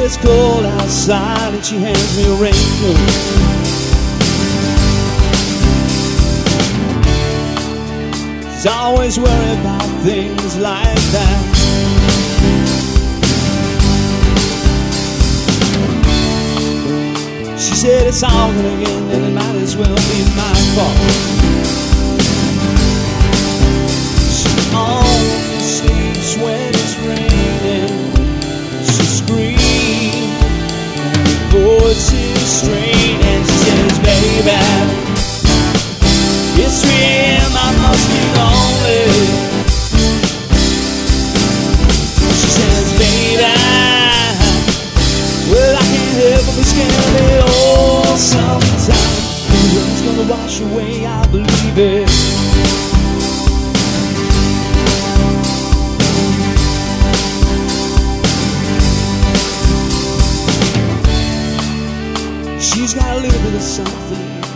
it's cold outside and she hands me a raincoat. She's always worried about things like that. She said it's all gonna end and it might as well be my fault. She only sleeps when it's raining. She screams, her voice is strained, and she says, baby, it's 3 a.m., I must be lonely. She says, baby, well, I can't help but be scared. Oh, sometimes the rain's gonna wash away, I believe it. She's got a little bit of something